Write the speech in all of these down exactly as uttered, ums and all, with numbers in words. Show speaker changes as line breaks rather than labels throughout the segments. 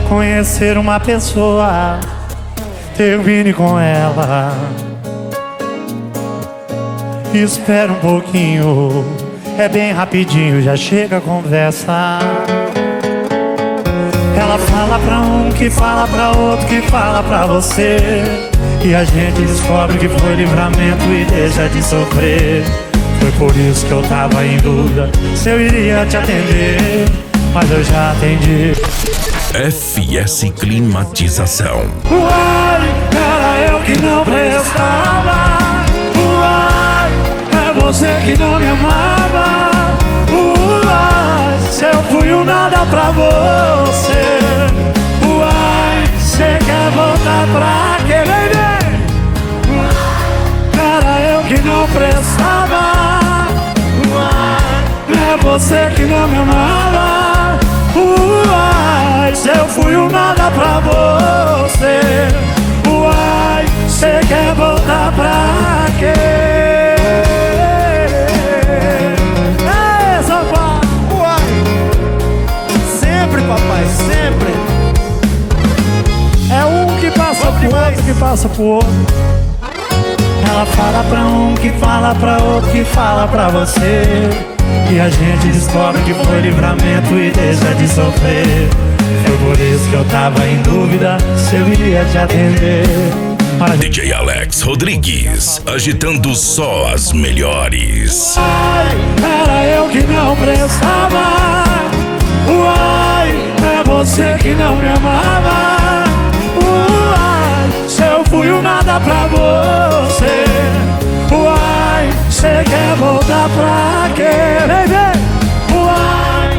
conhecer uma pessoa, termine com ela. Espera um pouquinho, é bem rapidinho, já chega a conversa. Ela fala pra um, que fala pra outro, que fala pra você, e a gente descobre que foi livramento e deixa de sofrer. Foi por isso que eu tava em dúvida se eu iria te atender, mas eu já atendi.
F S Climatização.
Uai, era eu que não prestava. Uai, é você que não me amava. Uai, se eu fui um nada pra você. Uai, cê quer voltar pra quê, baby? Era eu que não prestava. Uai, é você que não me amava. Uai, se eu fui um nada pra você. Uai, cê quer voltar pra quê? Ei, Zafá!
Uai! Sempre, papai, sempre!
É um que passa pro outro, que passa pro outro. Ela fala pra um, que fala pra outro, que fala pra você, e a gente descobre que foi livramento e deixa de sofrer. Foi por isso que eu tava em dúvida se eu iria te atender. Mas...
D J Alex Rodrigues, agitando só as melhores.
Uai, era eu que não prestava. Uai, é você que não me amava. Uai, se eu fui um nada pra você. Uai, cê quer voltar pra quê, baby? Uai,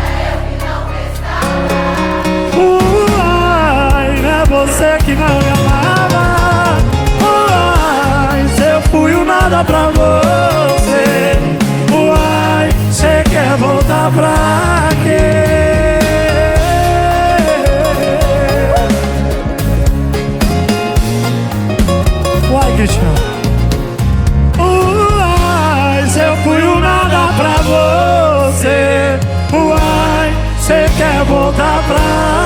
uai, é você que não me amava. Uai, se eu fui um nada pra você. Uai, cê quer voltar pra quê? Uai, Cristiano. Uai, se eu fui um nada pra você. Uai, cê quer voltar pra